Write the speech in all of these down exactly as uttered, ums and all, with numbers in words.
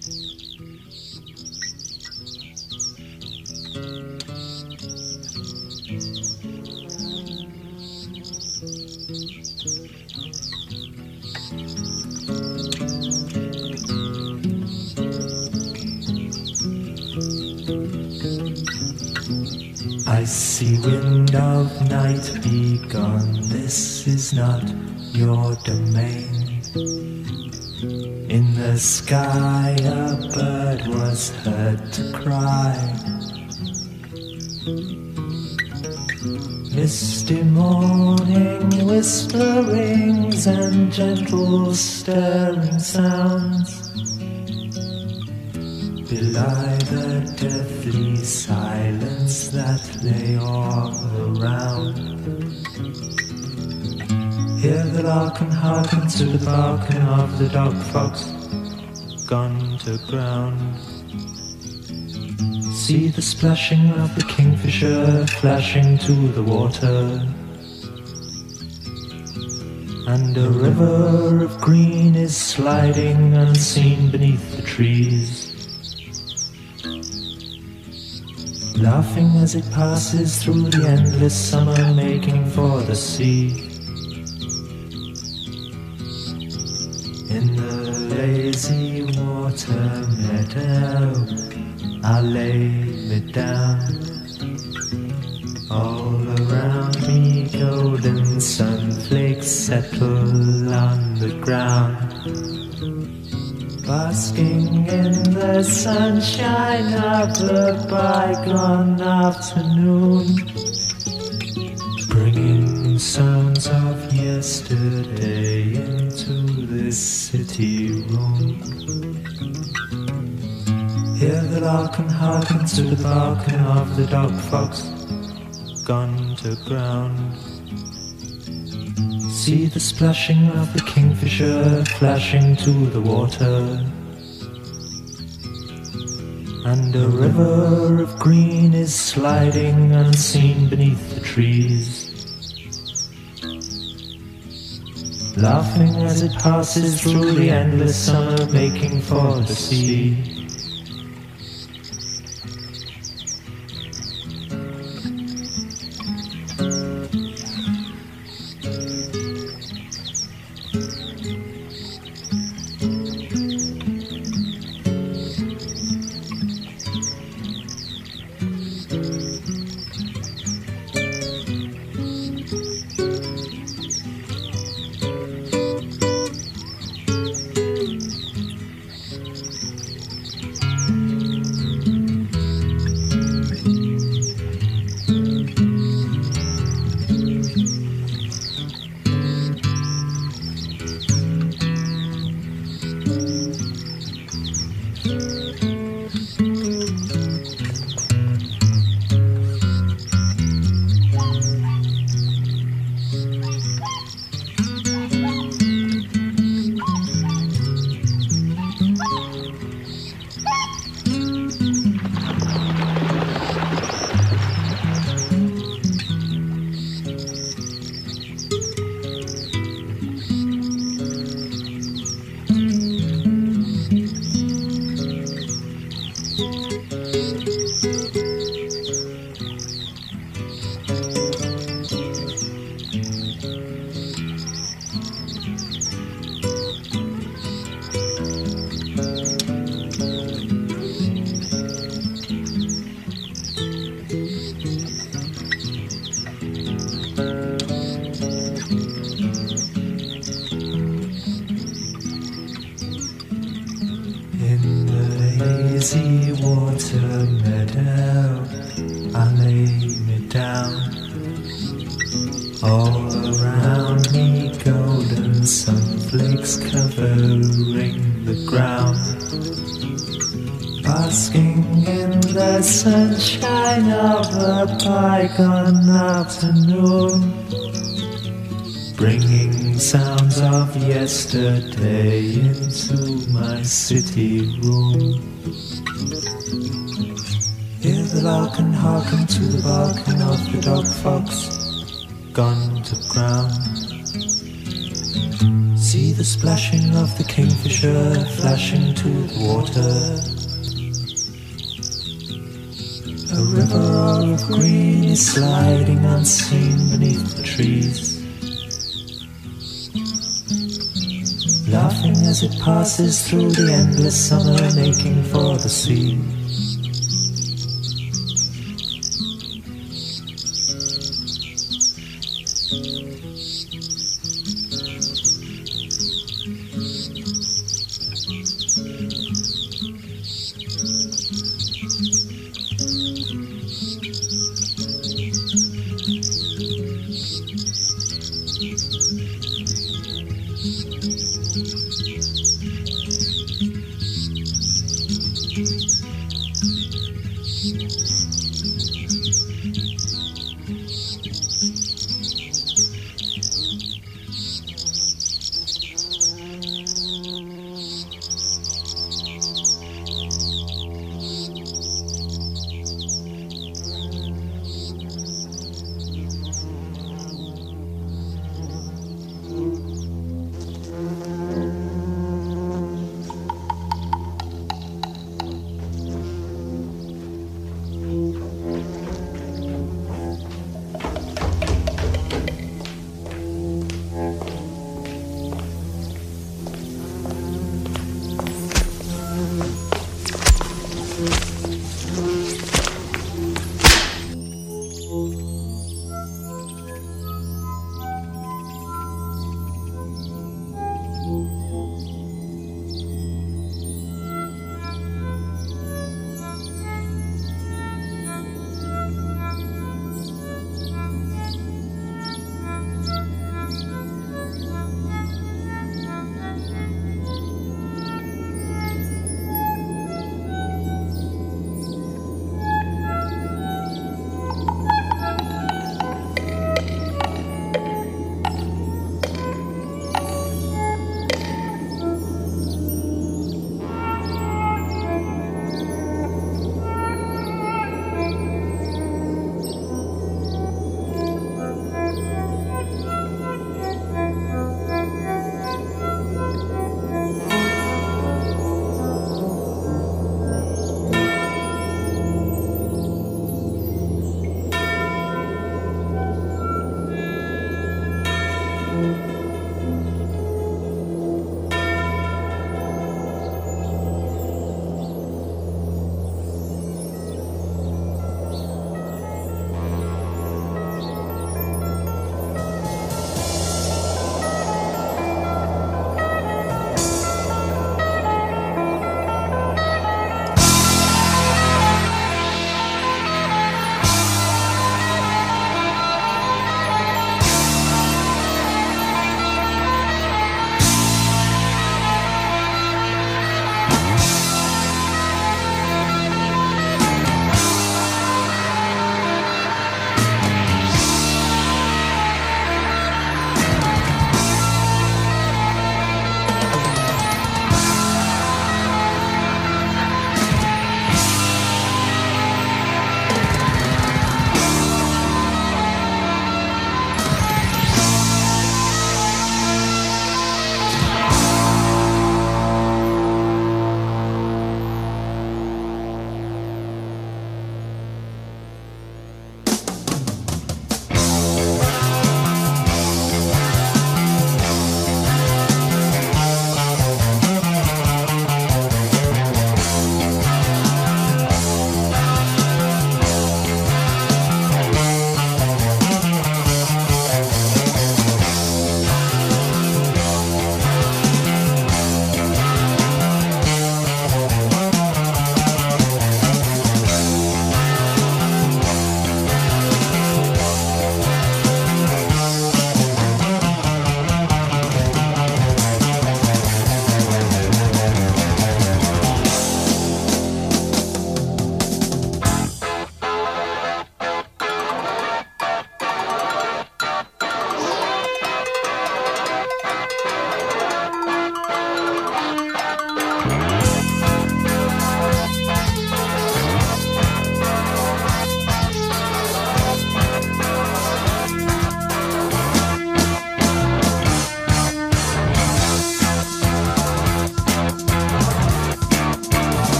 I see wind of night, be gone, this is not your domain. In the sky a bird was heard to cry. Misty morning whisperings and gentle stirring sounds belie the deathly silence that lay all around. Hear the lark and hearken to the barking of the dog fox gone to ground. See the splashing of the kingfisher flashing to the water, and a river of green is sliding unseen beneath the trees, laughing as it passes through the endless summer, making for the sea. In the lazy water meadow I lay me down. All around me golden sunflakes settle on the ground, basking in the sunshine of the bygone afternoon, bringing sounds of yesterday into this city room. Hear the lark and hearken to the barking of the dog fox gone to ground. See the splashing of the kingfisher flashing to the water, and a river of green is sliding unseen beneath the trees, laughing as it passes through the endless summer, making for the sea. lazy water meadow, I lay me down. All around me golden sunflakes covering the ground, basking in the sunshine of a bygone afternoon, bringing sounds of yesterday into my city room. Hear the lark and hearken to the barking of the dog fox gone to ground. See the splashing of the kingfisher flashing to the water. A river of green is sliding unseen beneath the trees, laughing as it passes through the endless summer, making for the sea.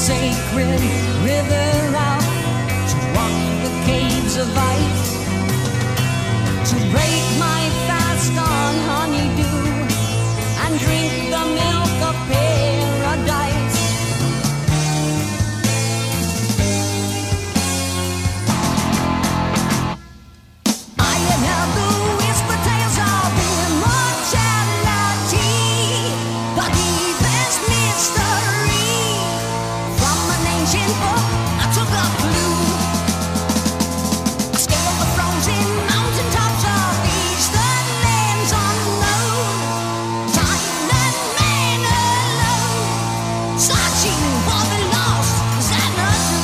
sacred river out to walk the caves of ice, to break my fast on honeydew and drink the milk of paradise. I have heard the whisper tales of immortality, the deepest mystery. From an ancient book I took a clue. I scaled the frozen mountain tops of eastern lands unknown, time and man alone, searching for the lost Xanadu.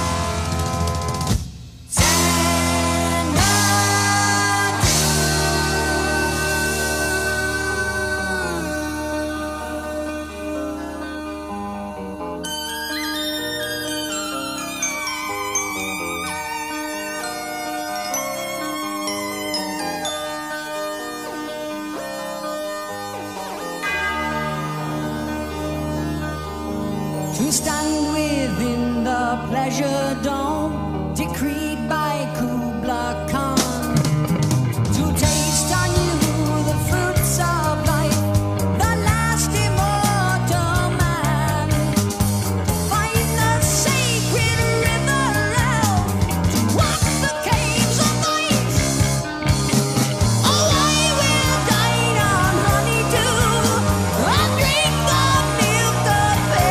To stand within the pleasure dome decreed by Kubla Khan, to taste anew the fruits of life, the last immortal man, find the sacred river out to walk the caves of ice. Oh, I will dine on honeydew and drink the milk of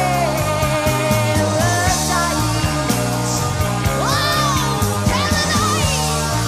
paradise. Oh, paradise.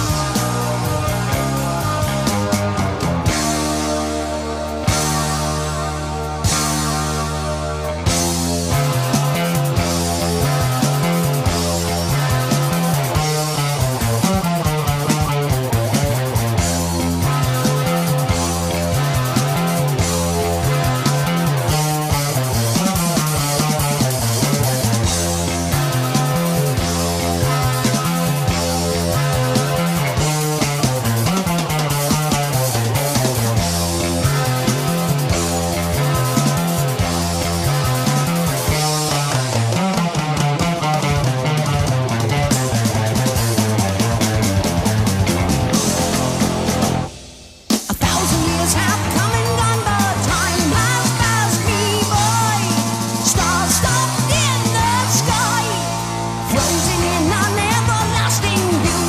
A thousand years have come and gone, but time has passed me by. Stars stopped in the sky, frozen in an everlasting view,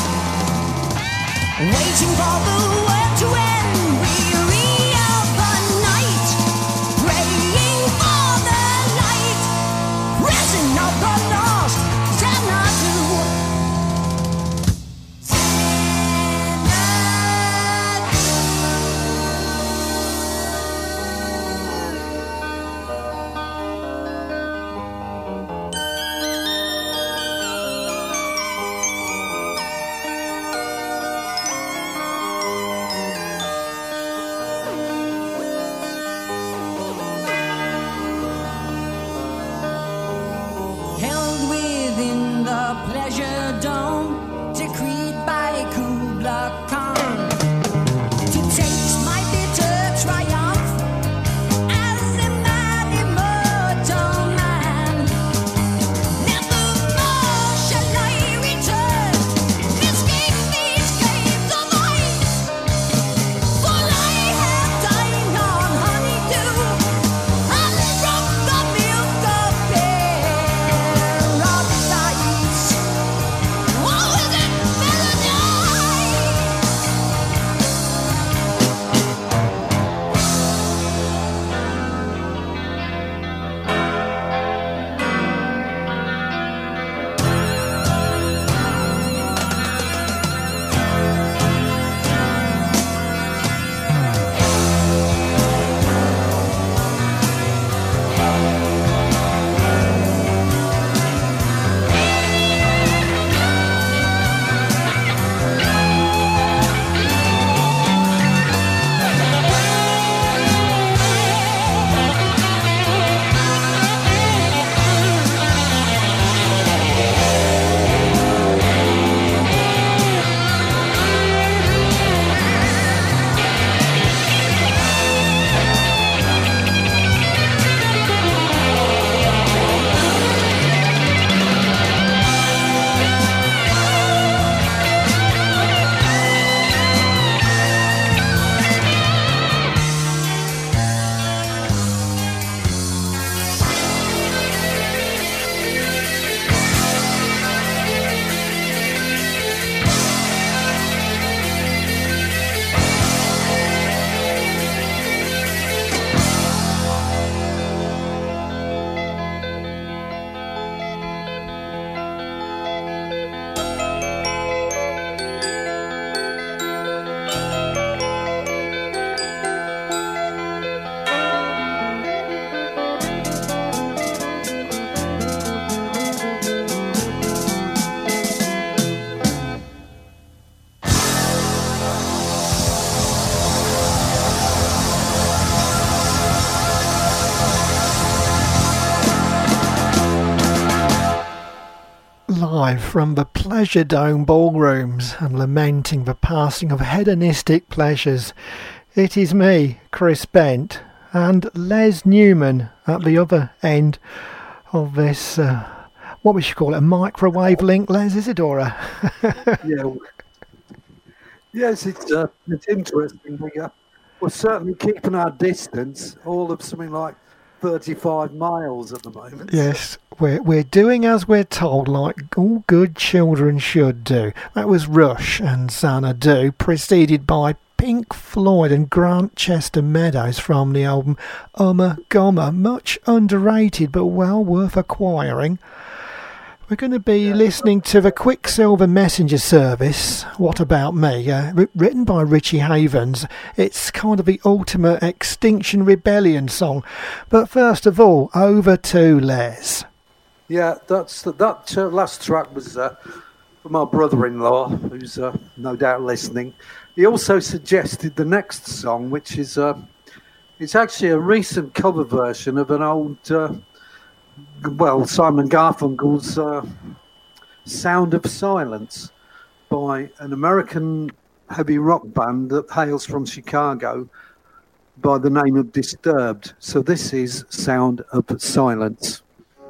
waiting for the world to end, weary of the night, praying for the light, risen of the lost Xanadu. Held live from the Pleasure Dome ballrooms and lamenting the passing of hedonistic pleasures. It is me, Chris Bent, and Les Newman at the other end of this, uh, what we should call it, a microwave link, Les Isidora. Yeah. Yes, it's, uh, it's interesting. We, uh, we're certainly keeping our distance, all of something like thirty-five miles at the moment. Yes, we're, we're doing as we're told, like all good children should do. That was Rush and Xanadu, preceded by Pink Floyd and Grantchester Meadows from the album Ummagumma, much underrated but well worth acquiring. We're going to be listening to the Quicksilver Messenger Service, What About Me, uh, r- written by Richie Havens. It's kind of the ultimate Extinction Rebellion song. But first of all, over to Les. Yeah, that's that uh, last track was uh, from my brother-in-law, who's uh, no doubt listening. He also suggested the next song, which is uh, it's actually a recent cover version of an old... Uh, well, Simon Garfunkel's uh, Sound of Silence by an American heavy rock band that hails from Chicago by the name of Disturbed. So this is Sound of Silence.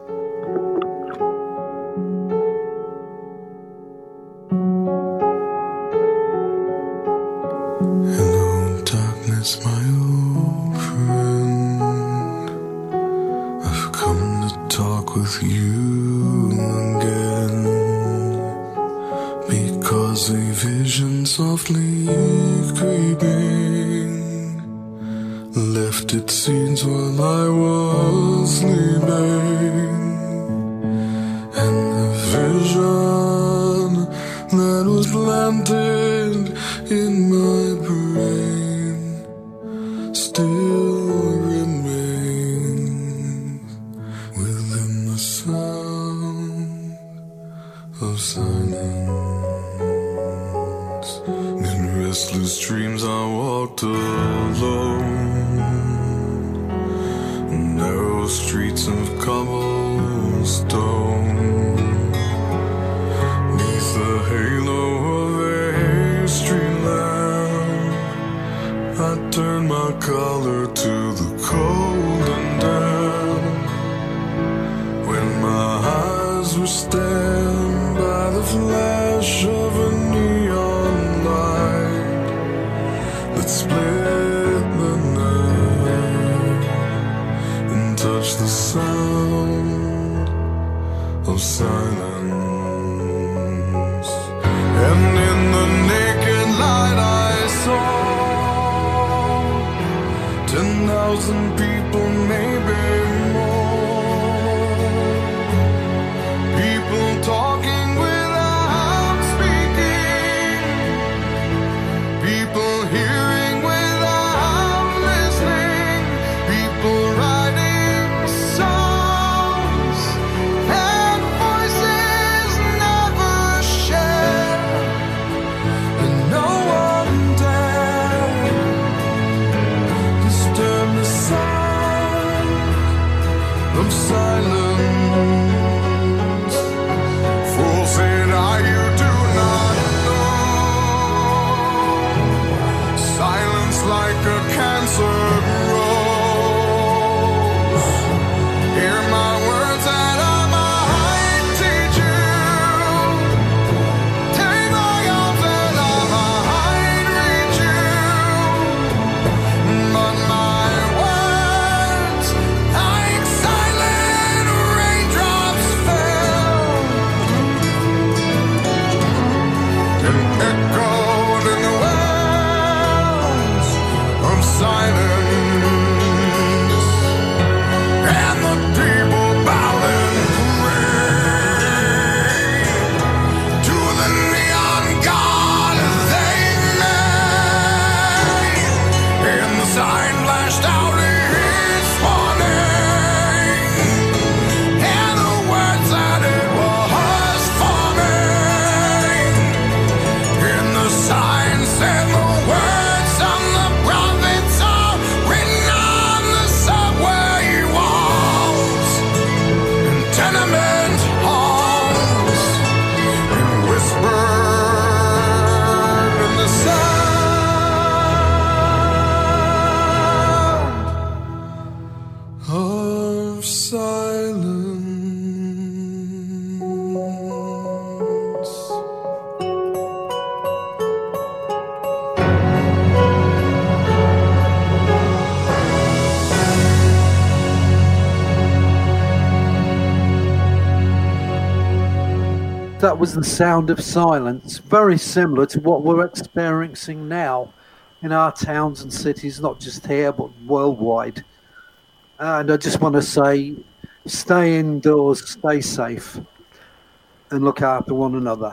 Hello, darkness, my old friend. I've come to talk with you again, because a vision softly creeping left its seeds while I was sleeping, and the vision that was planted in my brain still remains within the sound of silence. In restless dreams I walked alone, narrow streets of cobblestone, neath the halo of a street lamp. I turned my collar to the cold and damp, when my eyes were stabbed by the flash of a neon light that split the night and touched the sound of silence. And in the naked light I saw ten thousand people, maybe more, people talking without speaking, people hearing without listening, people writing songs and voices never shared, and no one dared disturb the silence That was the sound of silence, very similar to what we're experiencing now in our towns and cities, not just here, but worldwide. And I just want to say, stay indoors, stay safe, and look after one another.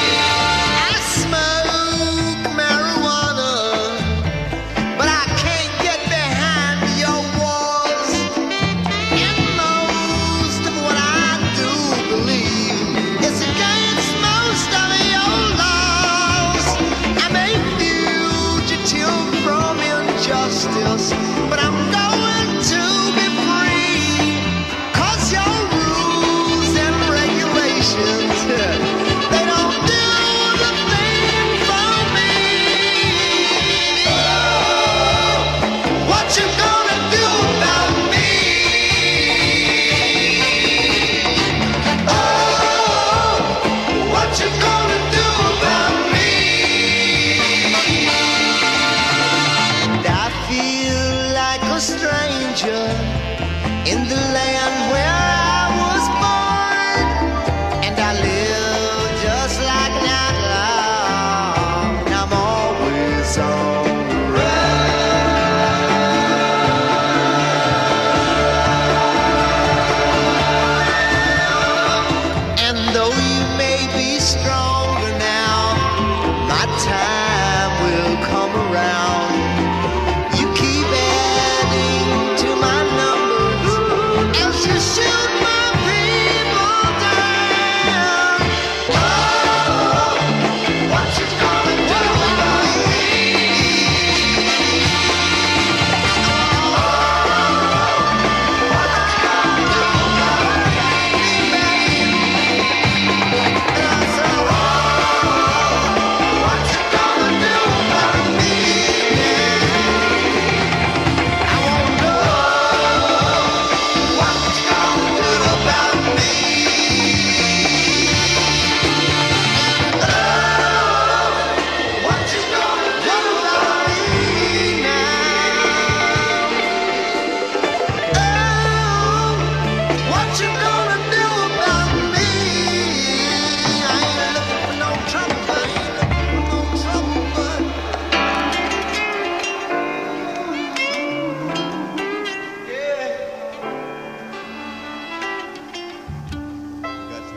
I smoke marijuana, but I can't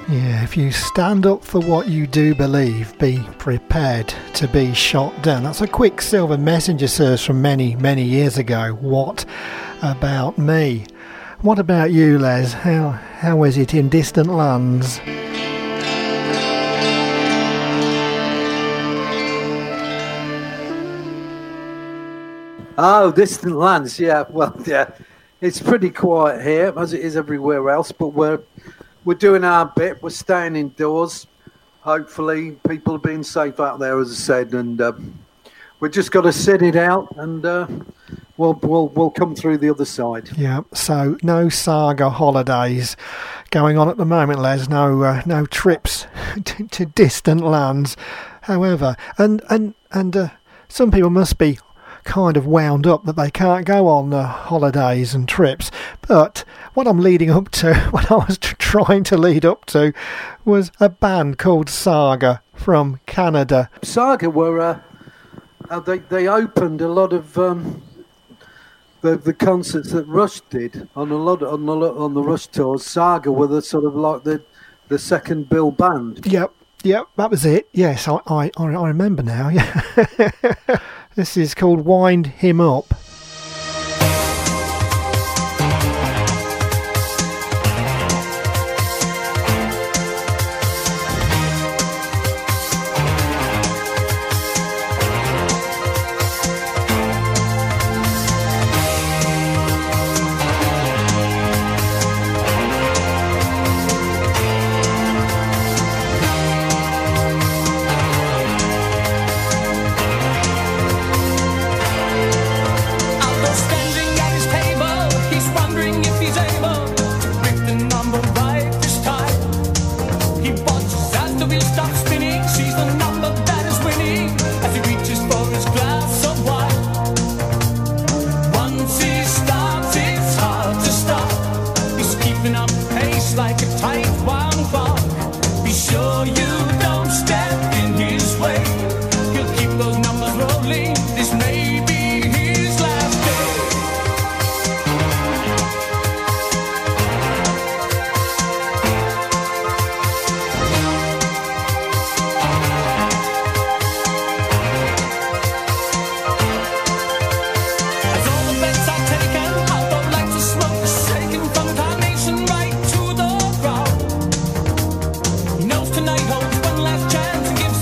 Yeah, if you stand up for what you do believe, be prepared to be shot down. That's a Quicksilver Messenger service from many, many years ago. What about me? What about you, Les? How how is it in distant lands? Oh, distant lands, yeah. Well, yeah, it's pretty quiet here, as it is everywhere else. But we're we're doing our bit. We're staying indoors. Hopefully, people are being safe out there, as I said, and uh, we've just got to sit it out, and uh, we'll we'll we'll come through the other side. Yeah. So no Saga holidays going on at the moment, Les. No uh, no trips to, to distant lands. However, and and and uh, some people must be kind of wound up that they can't go on uh, holidays and trips, but what I'm leading up to, what I was t- trying to lead up to, was a band called Saga from Canada. Saga were uh, uh, they they opened a lot of um, the the concerts that Rush did on a lot on the on the Rush tours. Saga were the sort of like the the second bill band. Yep, yep, that was it. Yes, I I, I remember now. Yeah. This is called Wind Him Up. Tonight holds one last chance and gives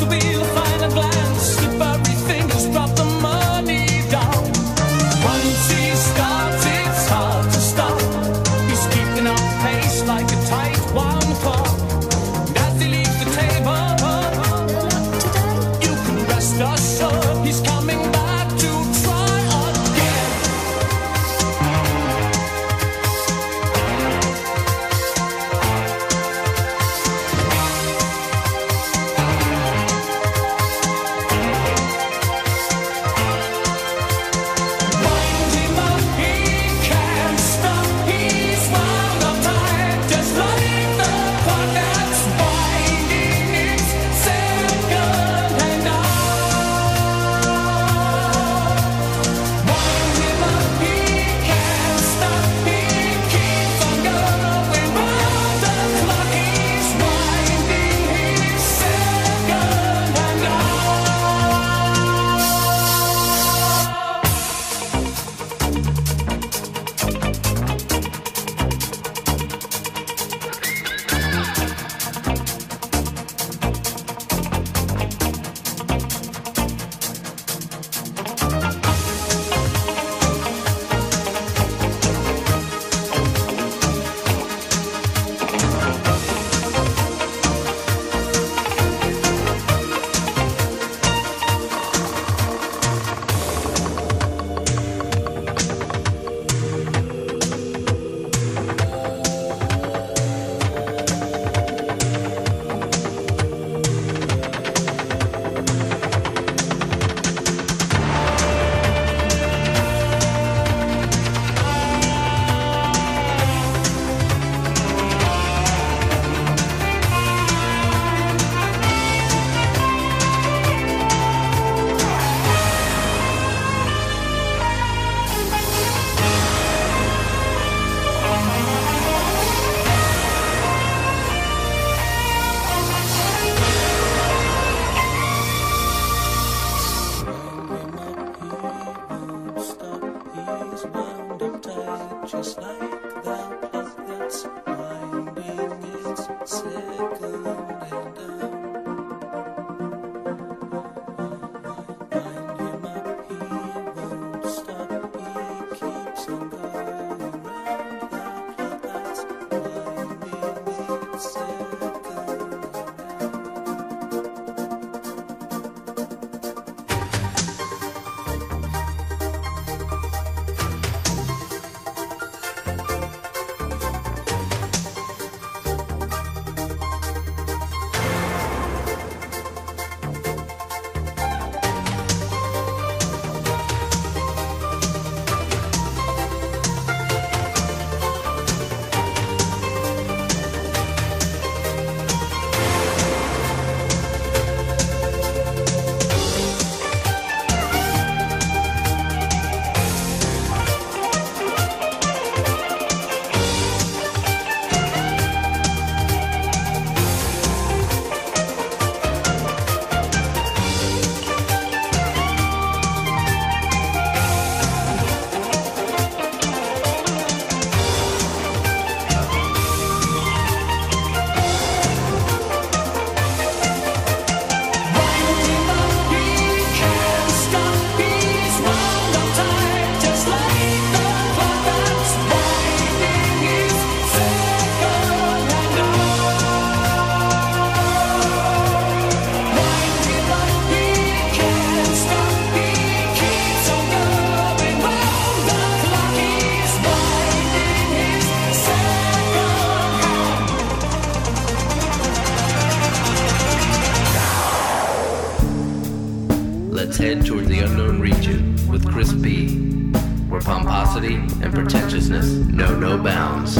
head toward the unknown region with Chris B, where pomposity and pretentiousness know no bounds.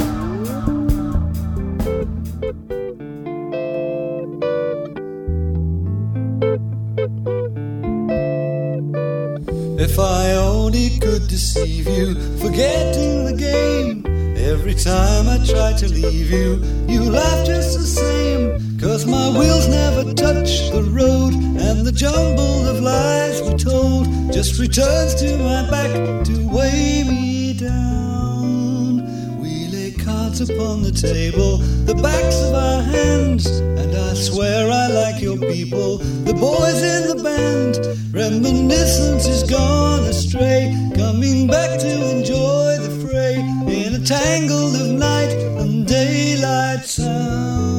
If I only could deceive you, forgetting the game. Every time I try to leave you, you laugh just the same. Cause my wheels never touch the road, and the jumble of lies we told just returns to my back to weigh me down. We lay cards upon the table, the backs of our hands, and I swear I like your people, the boys in the band. Reminiscence is gone astray, coming back to enjoy the fray in a tangle of night and daylight sound.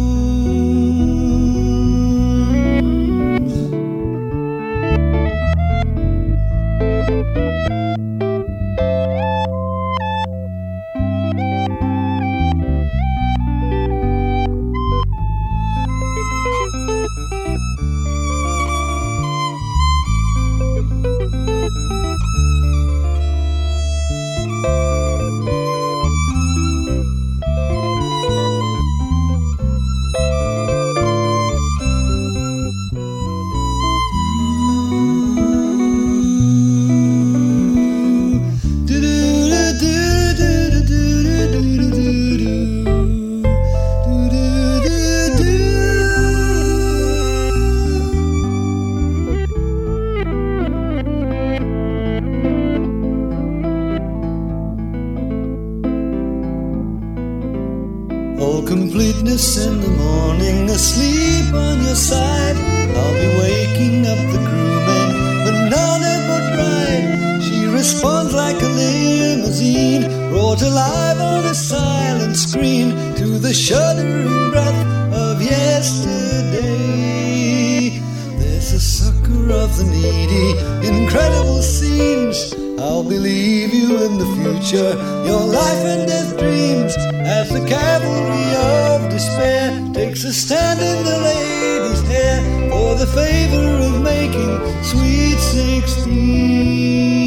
In the morning, asleep on your side, I'll be waking up the crewmen, but none but bride. She responds like a limousine, brought alive on a silent screen to the shuddering breath of yesterday. There's a sucker of the needy, incredible scenes. I'll believe you in the future, your life and death dreams, as the cavalry of despair takes a stand in the lady's hair for the favor of making sweet sixteen.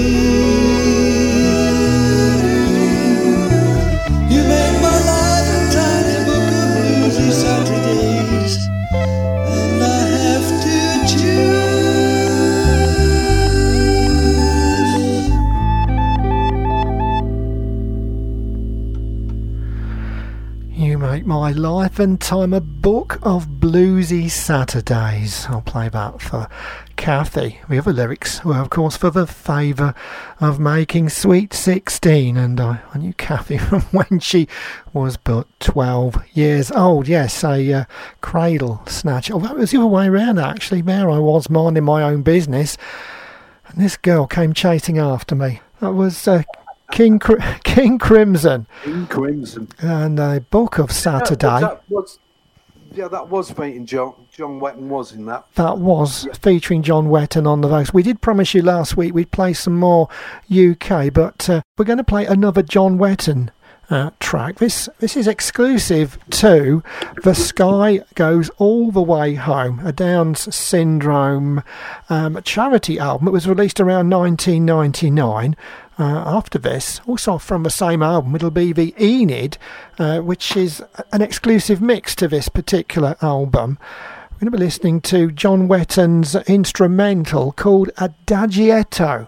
You make my life a tiny book of bluesy Saturdays, and I have to choose. Make my life and time a book of bluesy Saturdays. I'll play that for Kathy. The other lyrics were, of course, for the favour of making Sweet sixteen, and I, I knew Kathy from when she was but twelve years old. Yes, a uh, cradle snatcher. Oh, that was the other way around, actually. There I was minding my own business, and this girl came chasing after me. That was Uh, King Cri- King Crimson. King Crimson. And a book of Saturday. Yeah, that was, yeah, that was featuring John. John Wetton was in that. That was yeah. featuring John Wetton on the vocals. We did promise you last week we'd play some more U K, but uh, we're going to play another John Wetton uh, track. This this is exclusive to The Sky Goes All the Way Home, a Downs Syndrome um, charity album. It was released around nineteen ninety-nine. Uh, after this, also from the same album, it'll be the Enid, uh, which is an exclusive mix to this particular album. We're going to be listening to John Wetton's instrumental called Adagietto.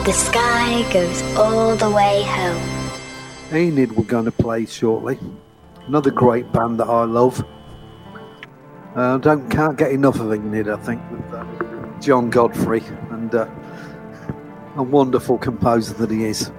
The sky goes all the way home. Enid we're going to play shortly. Another great band that I love. I uh, don't can't get enough of Enid, I think, with uh, John Godfrey, and uh, a wonderful composer that he is.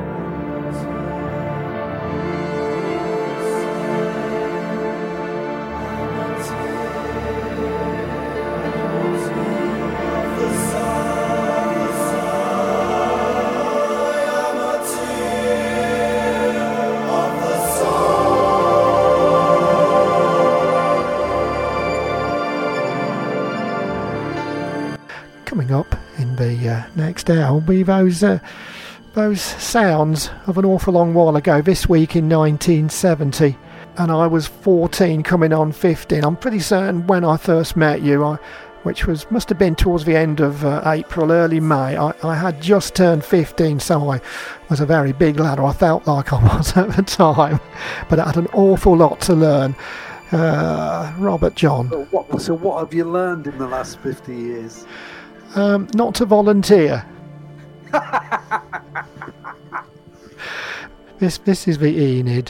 Coming up in the uh, next hour will be those uh, those sounds of an awful long while ago. This week in nineteen seventy, and I was fourteen, coming on fifteen. I'm pretty certain when I first met you, I, which was must have been towards the end of uh, April, early May. I, I had just turned fifteen, so I was a very big lad, or I felt like I was at the time. But I had an awful lot to learn. Uh, Robert John. So what, so what have you learned in the last fifty years? Um, not to volunteer. this this is the Enid.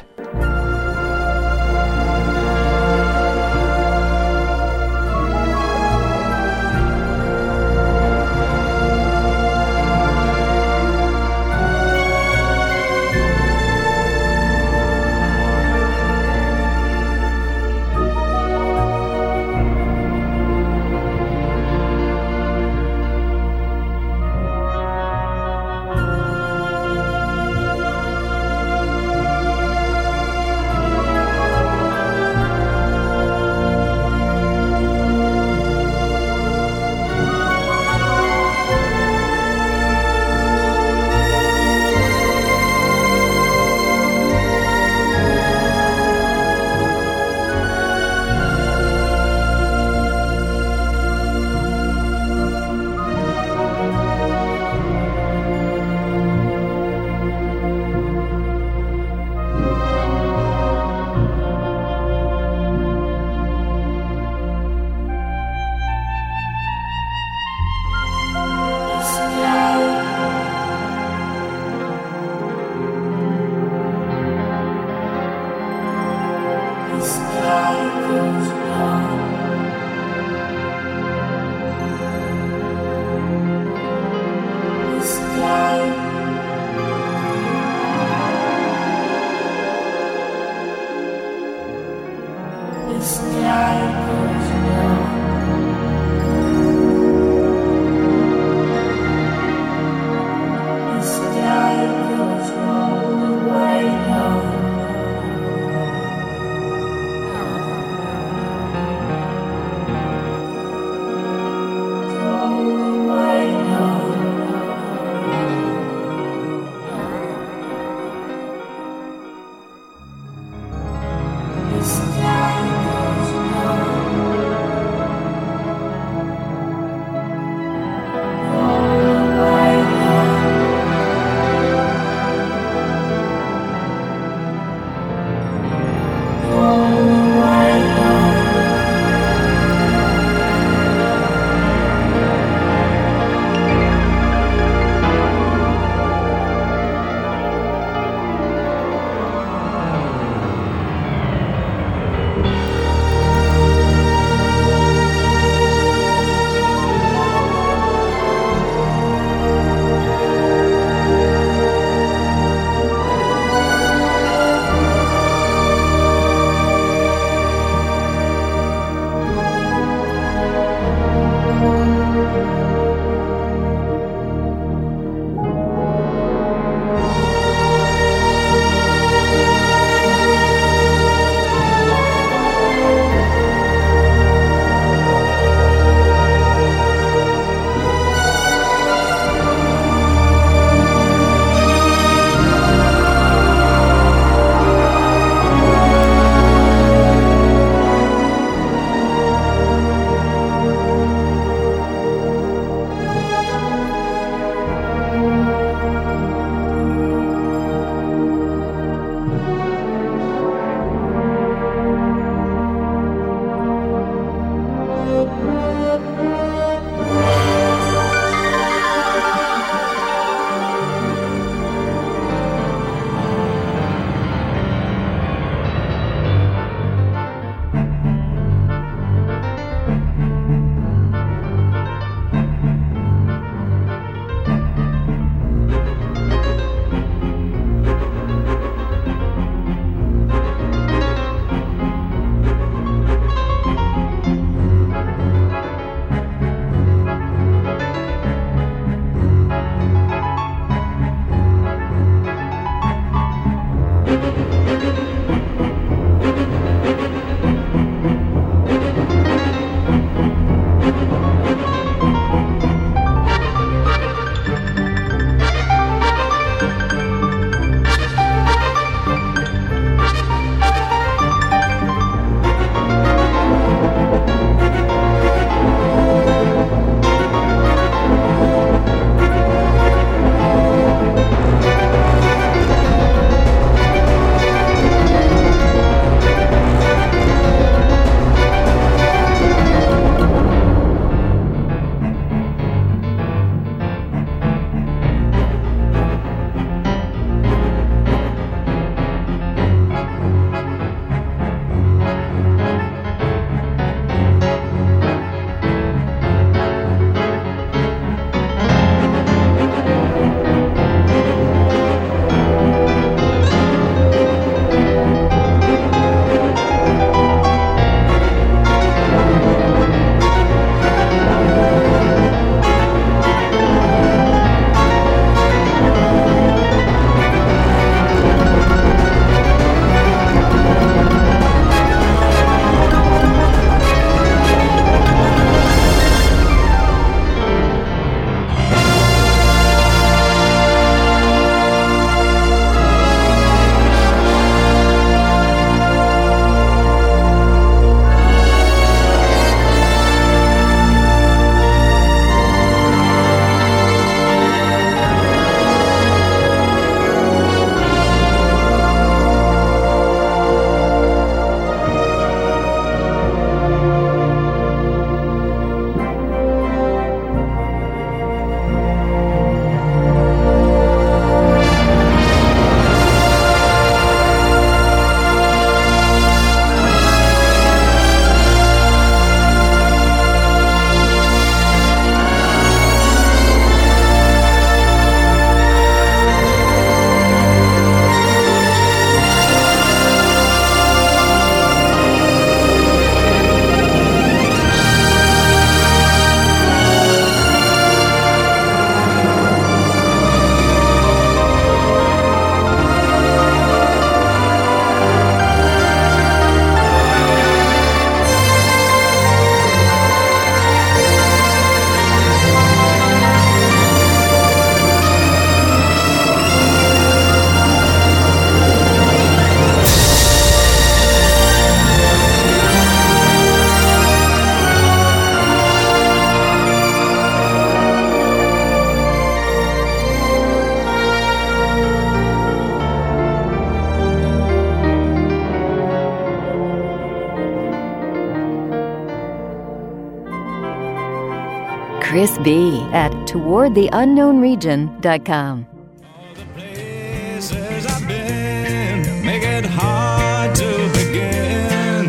Chris B. at toward the unknown region dot com. All the places I've been make it hard to begin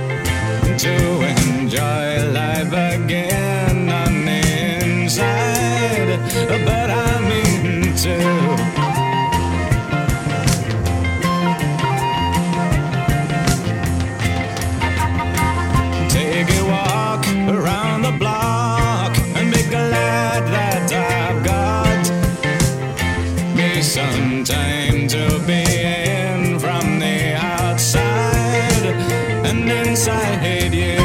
to enjoy life again on the inside, but I mean to. Take a walk around the block and be glad that I've got me some time to be in from the outside and inside you.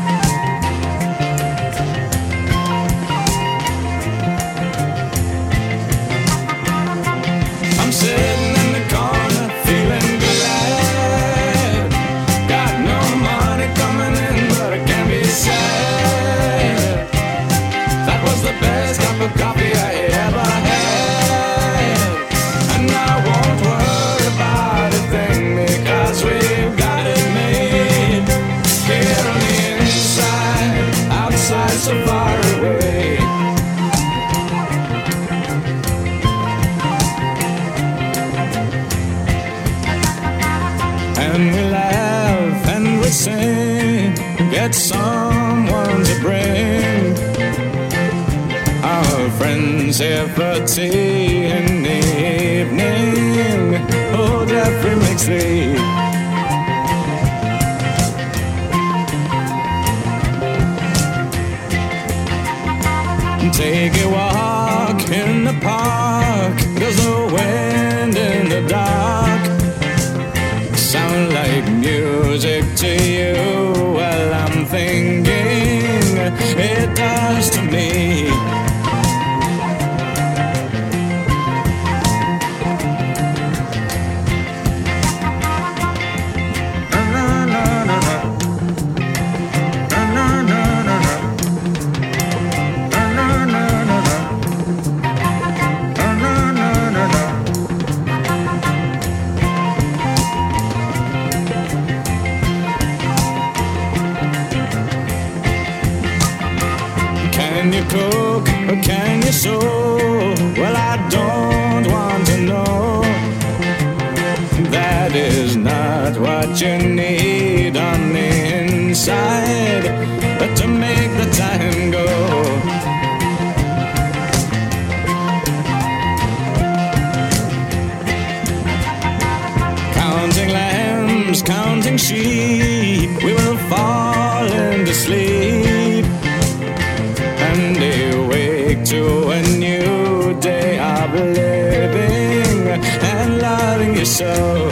I'm sitting in the corner feeling glad. Got no money coming in, but I can't be sad. That was the best cup of coffee I ever had. And I won't worry about a thing because we've got it made. Here on the inside, outside so far away. And we laugh and we sing, get someone to bring our friends here for tea in the evening. Oh, Jeffrey makes the take a walk in the park. There's no wind in the dark. Sound like music to you. Well, I'm thinking it does to me. Can you cook or can you sew? Well, I don't want to know. That is not what you need on the inside, but to make the time go. Counting lambs, counting sheep, we will fall into sleep and awake to a new day of living and loving you so.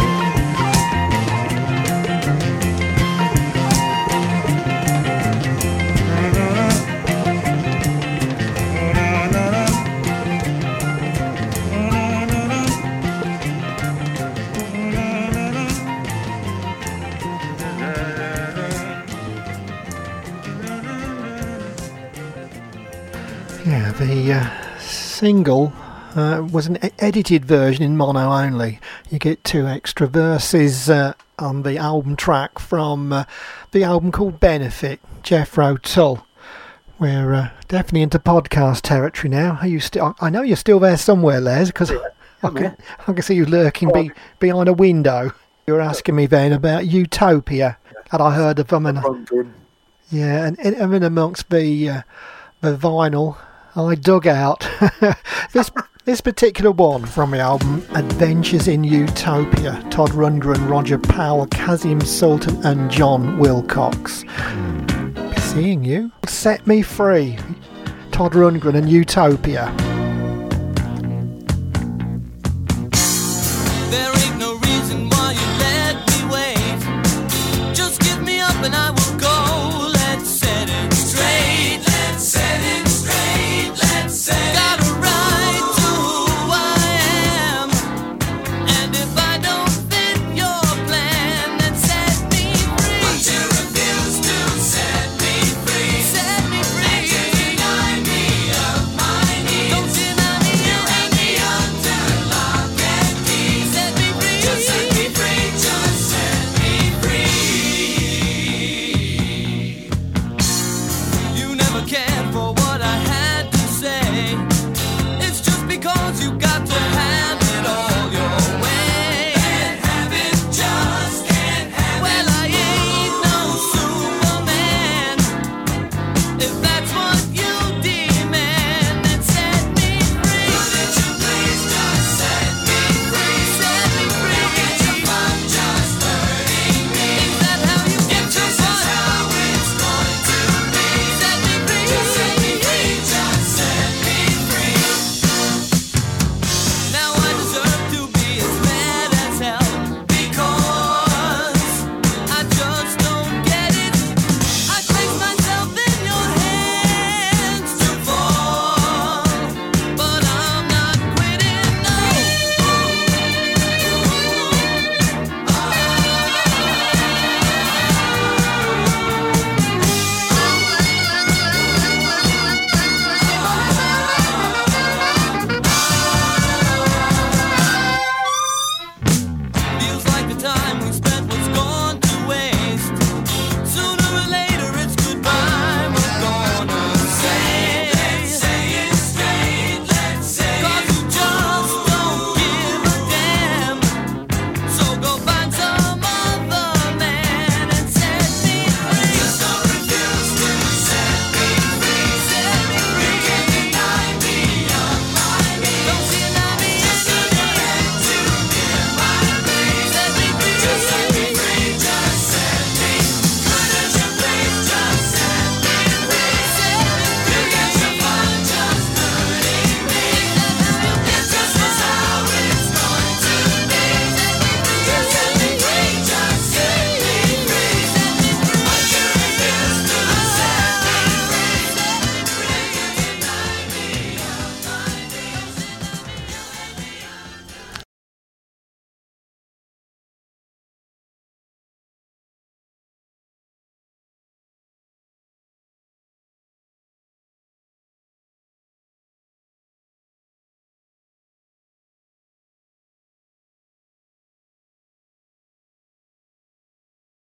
Yeah, the uh, single uh, was an e- edited version in mono only. You get two extra verses uh, on the album track from uh, the album called Benefit, Jethro Tull. We're uh, definitely into podcast territory now. Are you still? I know you're still there somewhere, Les, because I, can, I can see you lurking be, behind a window. You were asking me then about Utopia, had I heard of them? And, yeah, and, and, and amongst the uh, the vinyl, I dug out this this particular one from the album Adventures in Utopia. Todd Rundgren, Roger Powell, Kazim Sultan and John Wilcox. Be seeing you. Set Me Free. Todd Rundgren and Utopia.